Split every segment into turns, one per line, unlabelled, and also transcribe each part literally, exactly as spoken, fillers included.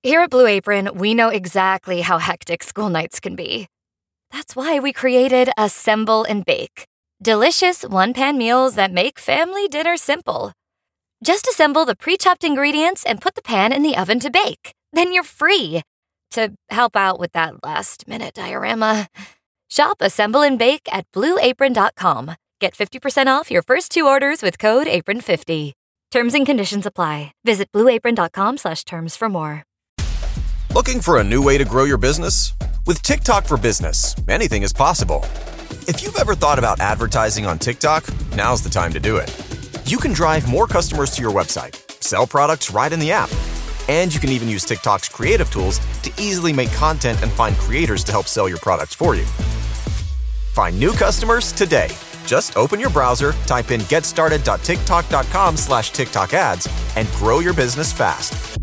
Here at Blue Apron, we know exactly how hectic school nights can be. That's why we created Assemble and Bake. Delicious one-pan meals that make family dinner simple. Just assemble the pre-chopped ingredients and put the pan in the oven to bake. Then you're free to help out with that last-minute diorama. Shop Assemble and Bake at blue apron dot com. Get fifty percent off your first two orders with code apron fifty. Terms and conditions apply. Visit blue apron dot com slash terms for more.
Looking for a new way to grow your business? With TikTok for Business, anything is possible. If you've ever thought about advertising on TikTok, now's the time to do it. You can drive more customers to your website, sell products right in the app, and you can even use TikTok's creative tools to easily make content and find creators to help sell your products for you. Find new customers today. Just open your browser, type in getstarted.tiktok.com slash TikTok ads, and grow your business fast.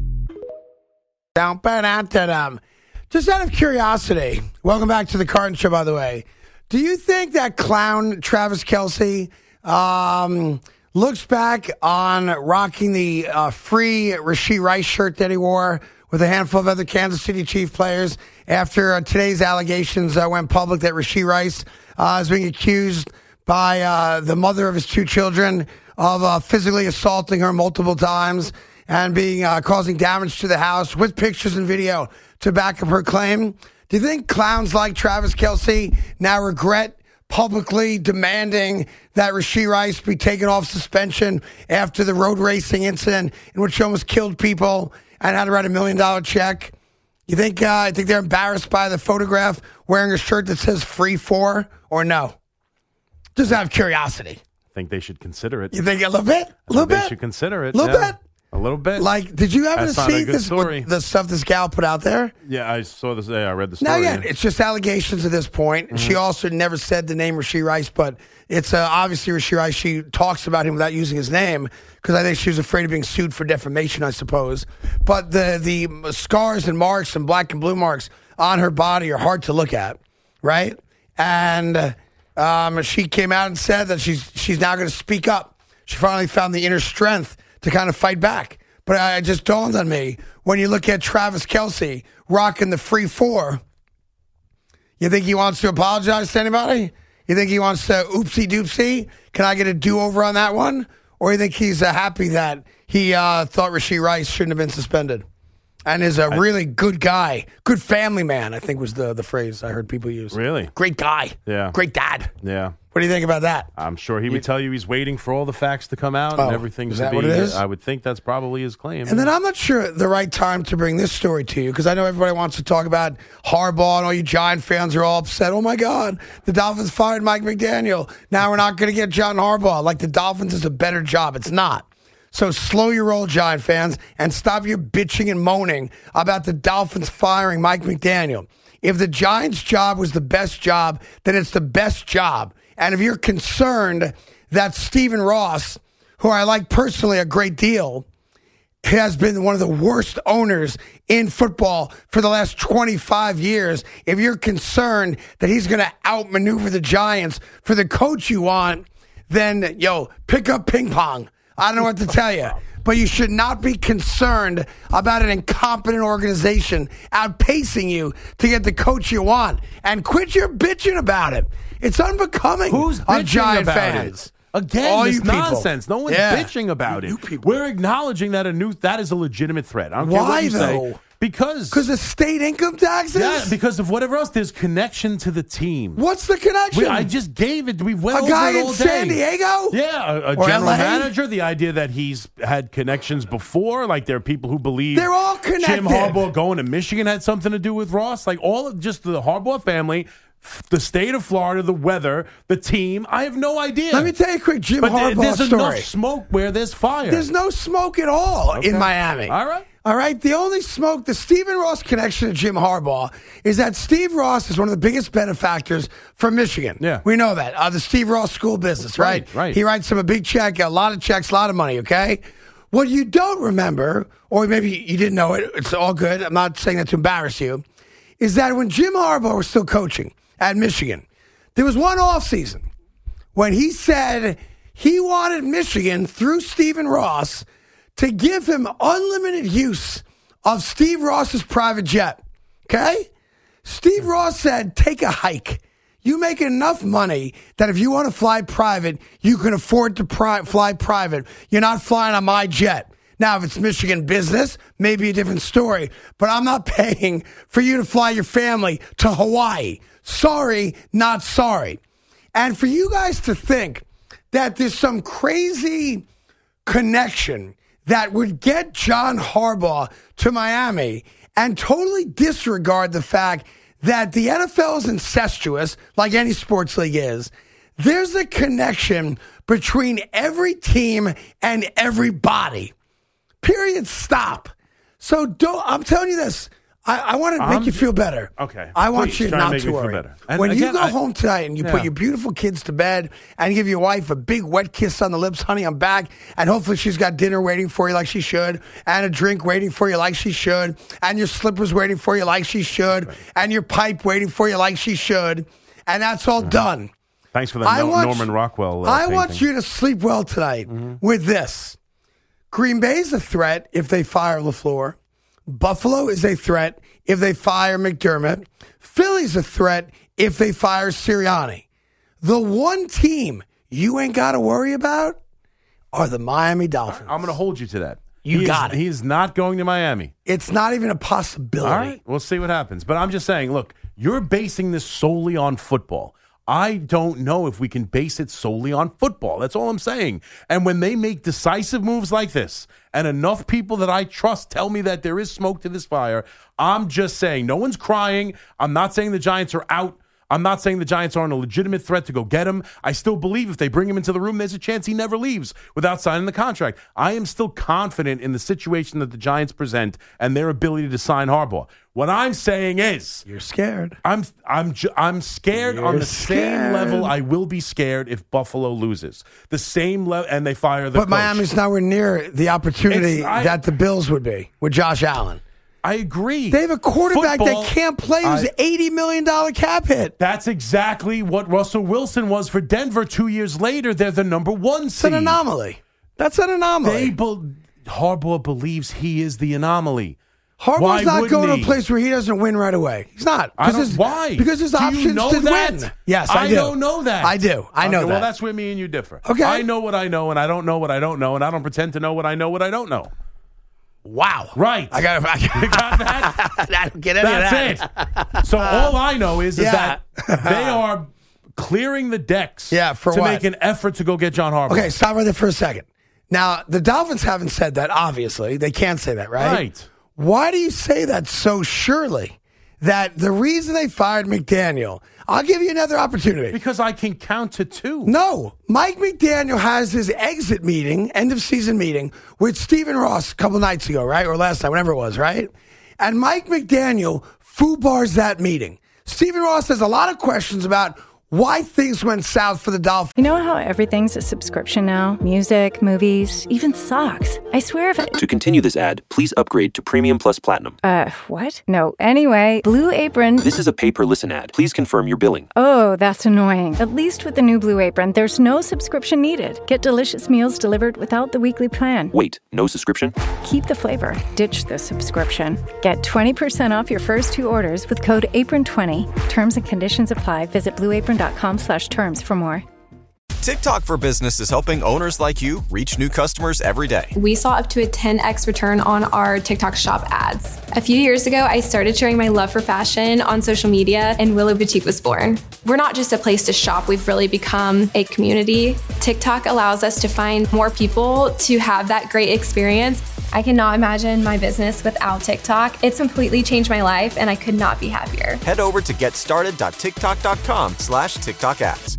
Down, um, just out of curiosity, welcome back to the Carton Show, by the way. Do you think that clown Travis Kelce um, looks back on rocking the uh, free Rashee Rice shirt that he wore with a handful of other Kansas City Chief players after uh, today's allegations uh, went public that Rashee Rice uh, is being accused by uh, the mother of his two children of uh, physically assaulting her multiple times and being uh, causing damage to the house with pictures and video to back up her claim? Do you think clowns like Travis Kelce now regret publicly demanding that Rashee Rice be taken off suspension after the road racing incident in which she almost killed people and had to write a million dollar check? You think uh, I think they're embarrassed by the photograph wearing a shirt that says free for, or no? Just out of curiosity.
I think they should consider it.
You think a little bit? A little bit?
They should consider it.
A little
yeah.
bit?
A little bit.
Like, did you ever
That's not
see
a good
this,
story.
the stuff this gal put out there?
Yeah, I saw this. Yeah, I read the story.
Now, again, it's just allegations at this point. Mm-hmm. She also never said the name Rashee Rice, but it's uh, obviously Rashee Rice. She talks about him without using his name because I think she was afraid of being sued for defamation, I suppose. But the, the scars and marks and black and blue marks on her body are hard to look at, right? And um, she came out and said that she's she's now going to speak up. She finally found the inner strength to kind of fight back. But it just dawned on me, when you look at Travis Kelce rocking the free four, you think he wants to apologize to anybody? You think he wants to oopsie doopsie? Can I get a do-over on that one? Or you think he's uh, happy that he uh, thought Rashee Rice shouldn't have been suspended? And is a really good guy, good family man, I think was the, the phrase I heard people use.
Really?
Great guy.
Yeah.
Great dad.
Yeah.
What do you think about that?
I'm sure he would tell you he's waiting for all the facts to come out
Oh,
and everything
is
to
that
be.
what it is?
I would think that's probably his claim.
And then I'm not sure the right time to bring this story to you because I know everybody wants to talk about Harbaugh and all you Giant fans are all upset. Oh, my God, the Dolphins fired Mike McDaniel. Now we're not going to get John Harbaugh. Like the Dolphins is a better job. It's not. So slow your roll, Giant fans, and stop your bitching and moaning about the Dolphins firing Mike McDaniel. If the Giants' job was the best job, then it's the best job. And if you're concerned that Stephen Ross, who I like personally a great deal, has been one of the worst owners in football for the last twenty-five years, if you're concerned that he's going to outmaneuver the Giants for the coach you want, then, yo, pick up ping pong. I don't know what to tell you. But you should not be concerned about an incompetent organization outpacing you to get the coach you want. And quit your bitching about it. It's unbecoming
Who's
of Giant
about
fans.
It? Again,
All
this
you people.
nonsense. No one's
Yeah.
bitching about
You
it.
people.
We're acknowledging that a new that is a legitimate threat. I don't care
Why,
what you
though?
say. Because
Because of state income taxes?
yeah, because of whatever else. There's connection to the team.
What's the connection?
We, I just gave it. We went
a
over
guy
it
in
all
San
day.
Diego?
Yeah, a, a
Or
general
L A?
manager. The idea that he's had connections before, like there are people who believe
They're all connected.
Jim Harbaugh going to Michigan had something to do with Ross. Like all of just the Harbaugh family, f- the state of Florida, the weather, the team. I have no idea.
Let me tell you a quick Jim
but th-
Harbaugh
there's
story.
enough smoke where there's fire.
There's no smoke at all
Okay.
in Miami.
All right.
All right. The only smoke, the Stephen Ross connection to Jim Harbaugh is that Steve Ross is one of the biggest benefactors from Michigan.
Yeah.
We know that. Uh, the Steve Ross School Business, right?
Right, right.
He writes him a big check, a lot of checks, a lot of money, okay? What you don't remember, or maybe you didn't know it, it's all good. I'm not saying that to embarrass you, is that when Jim Harbaugh was still coaching at Michigan, there was one offseason when he said he wanted Michigan, through Stephen Ross, to give him unlimited use of Steve Ross's private jet. Okay? Steve Ross said, take a hike. You make enough money that if you want to fly private, you can afford to pri- fly private. You're not flying on my jet. Now, if it's Michigan business, maybe a different story. But I'm not paying for you to fly your family to Hawaii. Sorry, not sorry. And for you guys to think that there's some crazy connection that would get John Harbaugh to Miami and totally disregard the fact that the N F L is incestuous, like any sports league is. There's a connection between every team and everybody. Period. Stop. So don't. I'm telling you this. I, I want to make
I'm,
you feel better.
Okay.
I want
Please,
you
try
not
to,
to
make
worry.
Me feel better. And
when
again,
you go
I,
home tonight and you
yeah.
put your beautiful kids to bed and give your wife a big wet kiss on the lips, honey, I'm back, and hopefully she's got dinner waiting for you like she should, and a drink waiting for you like she should, and your slippers waiting for you like she should, right. and your pipe waiting for you like she should, and that's all mm-hmm. done.
Thanks for that, no,
want,
Norman Rockwell. Uh,
I
painting.
want you to sleep well tonight mm-hmm. with this. Green Bay's a threat if they fire LaFleur. Buffalo is a threat if they fire McDermott. Philly's a threat if they fire Sirianni. The one team you ain't got to worry about are the Miami Dolphins.
I'm going to hold you to that.
You
he
got
is,
it.
He is not going to Miami.
It's not even a possibility.
All right, we'll see what happens. But I'm just saying, look, you're basing this solely on football. I don't know if we can base it solely on football. That's all I'm saying. And when they make decisive moves like this, and enough people that I trust tell me that there is smoke to this fire, I'm just saying, no one's crying. I'm not saying the Giants are out. I'm not saying the Giants aren't a legitimate threat to go get him. I still believe if they bring him into the room, there's a chance he never leaves without signing the contract. I am still confident in the situation that the Giants present and their ability to sign Harbaugh. What I'm saying is,
you're scared.
I'm I'm ju- I'm scared
you're
on the
scared.
same level I will be scared if Buffalo loses. The same level, and they fire the
But
coach.
Miami's nowhere near the opportunity I, that the Bills would be with Josh Allen.
I agree.
They have a quarterback
Football,
that can't play who's an eighty million dollars cap hit.
That's exactly what Russell Wilson was for Denver two years later. They're the number one
It's
seed.
an anomaly. That's an anomaly.
They be- Harbaugh believes he is the anomaly.
Harbaugh's
why
not going
he?
to a place where he doesn't win right away. He's not.
I don't, why?
Because there's
do
options
you know
to
that?
win. Yes, I,
I
do.
don't know that.
I do. I know
okay,
that.
Well, that's where me and you differ.
Okay.
I know what I know, and I don't know what I don't know, and I don't pretend to know what I know what I don't know.
Wow.
Right.
I got, I got,
you got that?
I don't get any
That's
of that.
it. So all I know is, is
Yeah.
that they are clearing the decks
Yeah, for
to
what?
make an effort to go get John Harbaugh.
Okay, stop right there for a second. Now, the Dolphins haven't said that, obviously. They can't say that, right?
Right.
Why do you say that so surely? That the reason they fired McDaniel, I'll give you another opportunity.
Because I can count to two.
No, Mike McDaniel has his exit meeting, end of season meeting, with Stephen Ross a couple nights ago, right? Or last night, whenever it was, right? And Mike McDaniel foobars that meeting. Stephen Ross has a lot of questions about why things went south for the Dolphins.
You know how everything's a subscription now? Music, movies, even socks. I swear if I...
To continue this ad, please upgrade to Premium Plus Platinum.
Uh, what? No. Anyway, Blue Apron...
This is a pay-per-listen ad. Please confirm your billing.
Oh, that's annoying. At least with the new Blue Apron, there's no subscription needed. Get delicious meals delivered without the weekly plan.
Wait, no subscription?
Keep the flavor. Ditch the subscription. Get twenty percent off your first two orders with code apron twenty. Terms and conditions apply. Visit blue apron dot com slash terms for more.
TikTok for Business is helping owners like you reach new customers every day.
We saw up to a ten x return on our TikTok shop ads. A few years ago, I started sharing my love for fashion on social media, and Willow Boutique was born. We're not just a place to shop, we've really become a community. TikTok allows us to find more people to have that great experience. I cannot imagine my business without TikTok. It's completely changed my life, and I could not be happier.
Head over to getstarted.tiktok.com slash TikTok ads.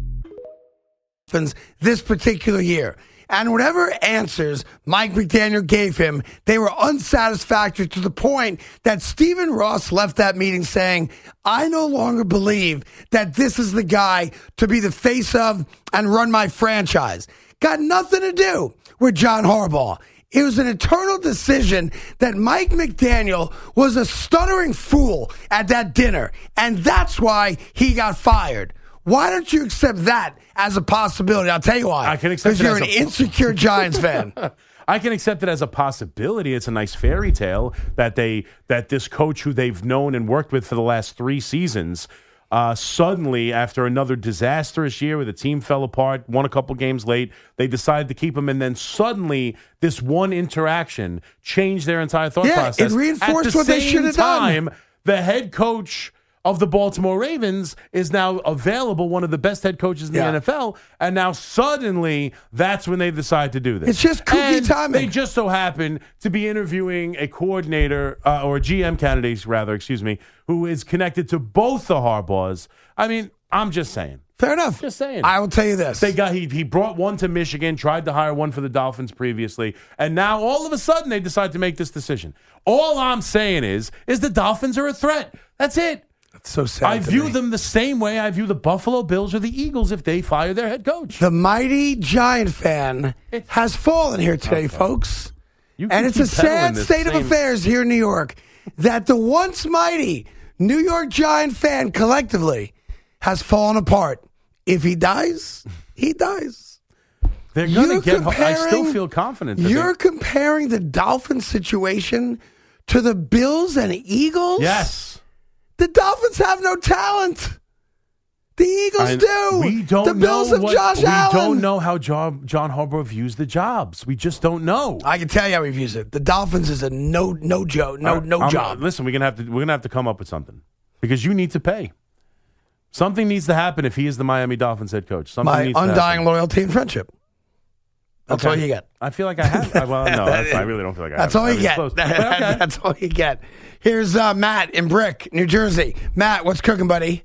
This particular year. And whatever answers Mike McDaniel gave him, they were unsatisfactory to the point that Stephen Ross left that meeting saying, I no longer believe that this is the guy to be the face of and run my franchise. Got nothing to do with John Harbaugh. It was an eternal decision that Mike McDaniel was a stuttering fool at that dinner, and that's why he got fired. Why don't you accept that as a possibility? I'll tell you why.
I can accept it
because you're
as
an
a-
insecure Giants fan.
I can accept it as a possibility. It's a nice fairy tale that they that this coach who they've known and worked with for the last three seasons, uh, suddenly after another disastrous year where the team fell apart, won a couple games late, they decided to keep him, and then suddenly this one interaction changed their entire thought
yeah,
process.
It reinforced
At the
what they
same
should have
time,
done.
the head coach of the Baltimore Ravens is now available, one of the best head coaches in
Yeah.
the N F L, and now suddenly that's when they decide to do this.
It's just kooky
and
timing.
They just so happen to be interviewing a coordinator, uh, or a G M candidate, rather, excuse me, who is connected to both the Harbaughs. I mean, I'm just saying.
Fair enough.
Just saying.
I will tell you this.
They got he he brought one to Michigan, tried to hire one for the Dolphins previously, and now all of a sudden they decide to make this decision. All I'm saying is, is the Dolphins are a threat. That's it.
That's so sad.
I
to
view
me.
them the same way I view the Buffalo Bills or the Eagles if they fire their head coach.
The mighty Giant fan
It-
has fallen here today, folks.
You
And
can
it's a
keep peddling
sad
this
state of
same-
affairs here in New York that the once mighty New York Giant fan collectively has fallen apart. If he dies, he dies.
They're going
You're
to get. I still
comparing-
feel confident. That
You're
they-
comparing the Dolphins situation to the Bills and Eagles?
yes.
The Dolphins have no talent. The Eagles
I-
do.
We don't
the Bills
know
have
what,
Josh
we
Allen.
don't know how John, John Harbaugh views the jobs. We just don't know.
I can tell you how he views it. The Dolphins is a no, no joke, no, no
I'm-
job.
Listen, we're gonna have to. We're gonna have to come up with something because you need to pay. Something needs to happen if he is the Miami Dolphins head coach. Something
My
needs to
undying
happen.
loyalty and friendship. That's
Okay.
all you get.
I feel like I have. I- Well, no, that's, I really don't feel like I
That's
have.
all
I
you
mean,
get.
it's close. But okay.
That's all you get. Here's uh, Matt in Brick, New Jersey. Matt, what's cooking, buddy?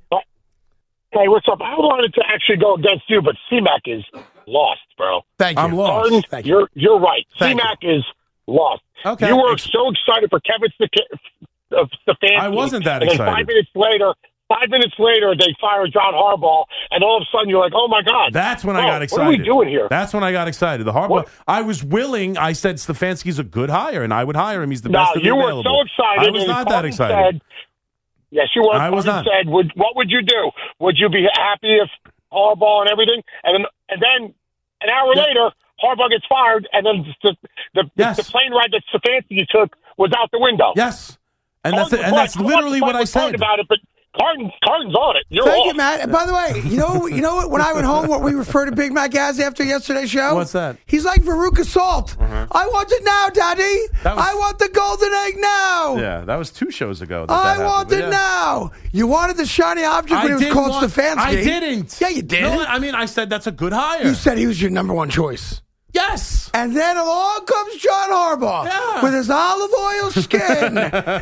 Hey, what's up? I wanted to actually go against you, but C-Mac is lost, bro.
Thank you.
I'm lost.
Harden,
Thank you.
you're you're right.
Thank
C-Mac is lost.
Okay.
You were
Ex-
so excited for Kevin Stefanski. Uh, Stefanski,
I wasn't that
and then
excited.
Five minutes later, five minutes later, they fire John Harbaugh, and all of a sudden you're like, "Oh my God!"
That's when I
Bro,
got excited.
What are we doing here?
That's when I got excited. The Harbaugh.
What?
I was willing. I said Stefanski's a good hire, and I would hire him. He's the
no,
best of the
you were
available.
so excited.
I was
and
not that
Carton
excited.
Said, yes, you were.
I was
Carton
not.
Said, would, "What would you do? Would you be happy if Harbaugh and everything?" And then, and then an hour
Yeah.
later, Harbaugh gets fired, and then the the,
Yes.
the plane ride that Stefanski took was out the window.
Yes, and that's
Carton
and
was
that's
right.
literally
Carton
what I
was right
said.
about it, but Carton, Carton's on it. You're
Thank
off.
you, Matt. And by the way, you know, you know what? When I went home, what we refer to Big Mac as after yesterday's show?
What's that?
He's like Veruca Salt. I want it now, Daddy.
That was-
I want the golden egg now.
Yeah, that was two shows ago. That
I
that happened,
want
but
it
yeah.
now. You wanted the shiny object when
I
it was
didn't
called
want-
Stefanski.
I didn't.
Yeah, you did.
No, I mean, I said that's a good hire.
You said he was your number one choice.
yes.
And then along comes John Harbaugh
Yeah.
with his olive oil skin.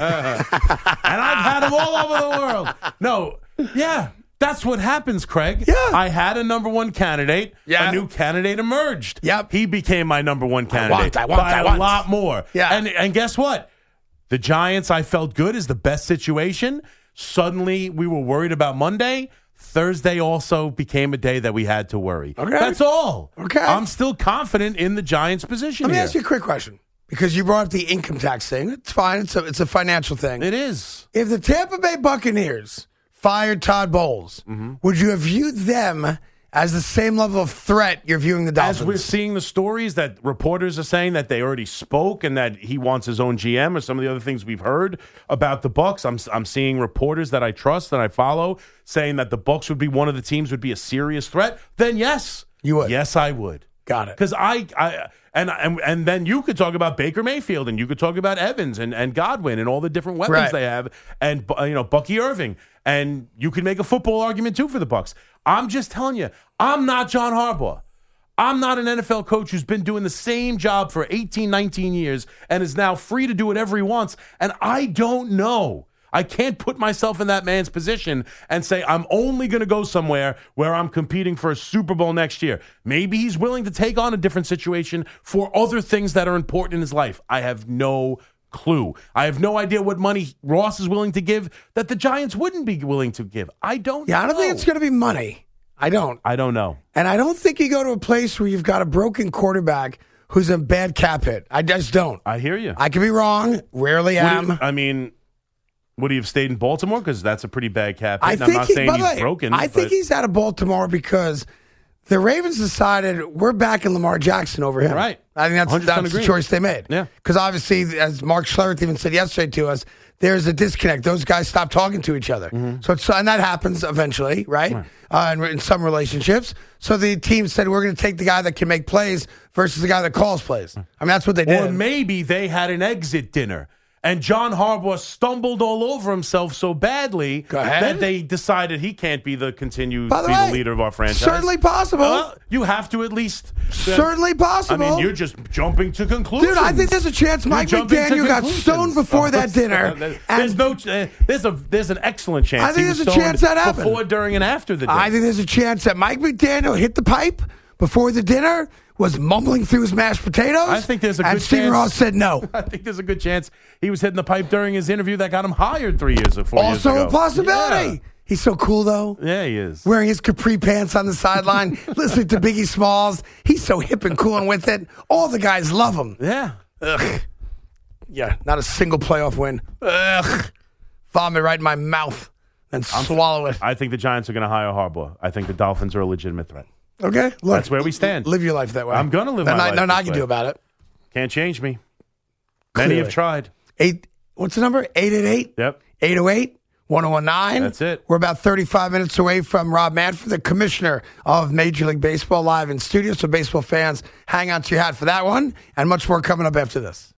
And I've had them all over the world. No, yeah, that's what happens, Craig.
Yeah.
I had a number one candidate.
Yeah.
A new candidate emerged.
Yep.
He became my number one candidate.
want, I want,
by
I
a
want.
lot more.
Yeah.
And and guess what? The Giants, I felt good, is the best situation. Suddenly, we were worried about Monday. Thursday also became a day that we had to worry.
Okay.
That's all.
Okay.
I'm still confident in the Giants' position
Let me
here.
ask you a quick question. Because you brought up the income tax thing. It's fine. It's a, it's a financial thing.
It is.
If the Tampa Bay Buccaneers fired Todd Bowles,
Mm-hmm.
would you have viewed them as the same level of threat you're viewing the Dolphins?
As we're seeing the stories that reporters are saying that they already spoke and that he wants his own G M or some of the other things we've heard about the Bucs, I'm I'm seeing reporters that I trust and I follow saying that the Bucs would be one of the teams would be a serious threat. Then yes,
You would.
Yes, I would.
Got it.
Because I, I and, and and then you could talk about Baker Mayfield and you could talk about Evans and, and Godwin and all the different weapons
Right.
they have and uh, you know Bucky Irving, and you could make a football argument too for the Bucs. I'm just telling you, I'm not John Harbaugh. I'm not an N F L coach who's been doing the same job for eighteen, nineteen years and is now free to do whatever he wants. And I don't know. I can't put myself in that man's position and say I'm only going to go somewhere where I'm competing for a Super Bowl next year. Maybe he's willing to take on a different situation for other things that are important in his life. I have no clue. I have no idea what money Ross is willing to give that the Giants wouldn't be willing to give. I don't
Yeah, I don't
know.
think it's going to be money. I don't.
I don't know.
And I don't think you go to a place where you've got a broken quarterback who's a bad cap hit. I just don't.
I hear you.
I could be wrong. Rarely
Would
am.
he- I mean, would he have stayed in Baltimore? Because that's a pretty bad cap hit.
I
and
think
I'm not
he,
saying
by
he's
the way,
broken.
I think
but
he's out of Baltimore because The Ravens decided we're backing Lamar Jackson over him.
Right.
I think that's, that's the
agree.
choice they made.
Yeah.
Because obviously, as Mark Schlereth even said yesterday to us, there's a disconnect. Those guys stop talking to each other. Mm-hmm. So it's, and that happens eventually, right? right. Uh, in, in some relationships. So the team said, we're going to take the guy that can make plays versus the guy that calls plays. I mean, that's what they did.
Or maybe they had an exit dinner. And John Harbaugh stumbled all over himself so badly that they decided he can't be the continued
By the
be
way,
the leader of our franchise.
Certainly possible.
Uh, you have to at least. Uh,
certainly possible.
I mean, you're just jumping to conclusions.
Dude, I think there's a chance Mike McDaniel got stoned before that dinner.
there's no. Uh, there's a. There's an excellent chance.
I think
he
there's
was
a chance that happened
before, during, and after the dinner.
I think there's a chance that Mike McDaniel hit the pipe before the dinner, was mumbling through his mashed potatoes.
I think there's a good
and Stephen
chance.
Ross said no.
I think there's a good chance he was hitting the pipe during his interview that got him hired three years or four
also
years ago.
Also a possibility.
Yeah.
He's so cool, though.
Yeah, he is.
Wearing his capri pants on the sideline, listening to Biggie Smalls. He's so hip and cool and with it. All the guys love him.
Yeah.
Ugh. Yeah, not a single playoff win. Ugh. Vomit right in my mouth and
I'm,
swallow it.
I think the Giants are going to hire Harbaugh. I think the Dolphins are a legitimate threat.
Okay, look,
that's where we stand.
Live your life that way.
I'm going to live my
not,
life.
Nothing I
this
can
way.
do about it.
Can't change me.
Clearly.
Many have tried.
Eight. What's the number? Eight eight eight.
Yep.
Eight zero eight. one oh one nine.
That's it.
We're about thirty-five minutes away from Rob Manfred, the commissioner of Major League Baseball, live in studio. So baseball fans, hang on to your hat for that one, and much more coming up after this.